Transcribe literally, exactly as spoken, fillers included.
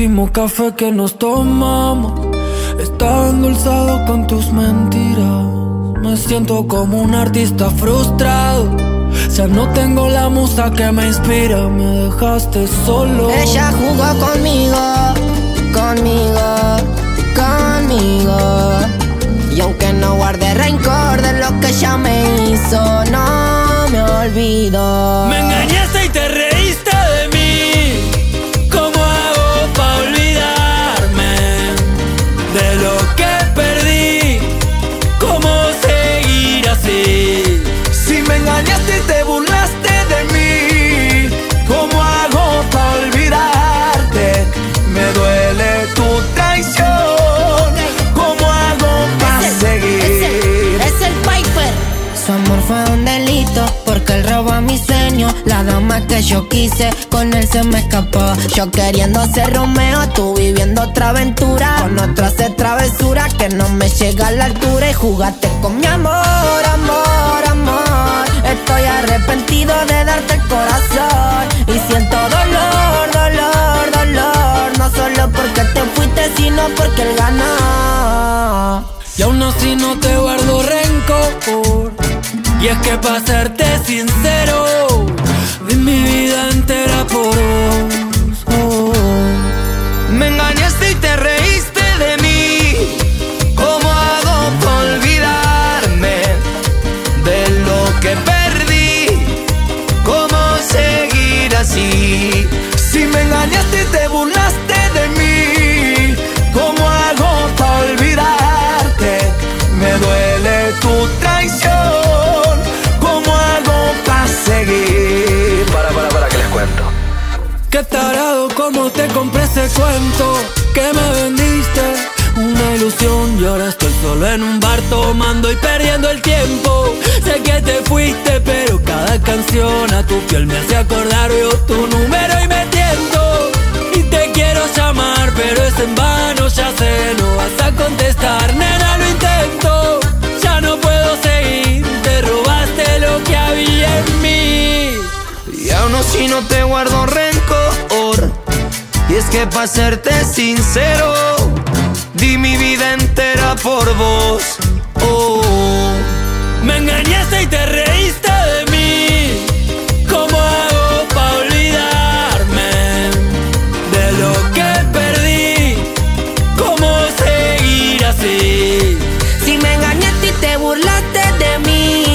último café que nos tomamos está endulzado con tus mentiras. Me siento como un artista frustrado. Ya no tengo la musa que me inspira. Me dejaste solo. Ella jugó conmigo, conmigo, conmigo. Y aunque no guarde rencor de lo que ella me hizo, no me olvido. Me engañaste y te reíste de mí. ¿Cómo hago pa' olvidarme de lo que perdí? ¿Cómo seguir así? Si me engañaste y te burlaste de mí, ¿cómo hago pa' olvidarte? Me duele tu traición. ¿Cómo hago pa' es el, seguir? Es el, es el Piper. Su amor fue un delito porque él robó mi sueño. La dama que yo quise, con él se me escapó. Yo queriendo ser Romeo, tú viviendo otra aventura. Con otro hacer travesura que no me llega a la altura. Y jugaste con mi amor, amor, amor. Estoy arrepentido de darte el corazón. Y siento dolor, dolor, dolor. No solo porque te fuiste, sino porque él ganó. Y aún así no te guardo rencor. Y es que para serte sincero, di mi vida entera por vos. Oh. Me engañaste y te reíste de mí. ¿Cómo hago pa' olvidarme de lo que perdí? ¿Cómo seguir así? Si me engañaste y te burlaste de mí, ¿cómo hago pa' olvidarte? Me duele tu traición. ¿Cómo hago pa' seguir? Para, para, para, que les cuento. Qué tarado como te compré ese cuento que me vendiste, una ilusión. Y ahora estoy solo en un bar tomando y perdiendo el tiempo. Sé que te fuiste, pero cada canción a tu piel me hace acordar. Veo tu número y me tiento. Y te quiero llamar, pero es en vano, ya sé, no vas a contestar. Nena, lo intento, ya no puedo seguir. Te robaste lo que había en mí. Y aún así no te guardo rencor. Y es que pa' serte sincero, di mi vida entera por vos. Oh. Me engañaste y te reíste de mí. ¿Cómo hago pa' olvidarme de lo que perdí? ¿Cómo seguir así? Si me engañaste y te burlaste de mí,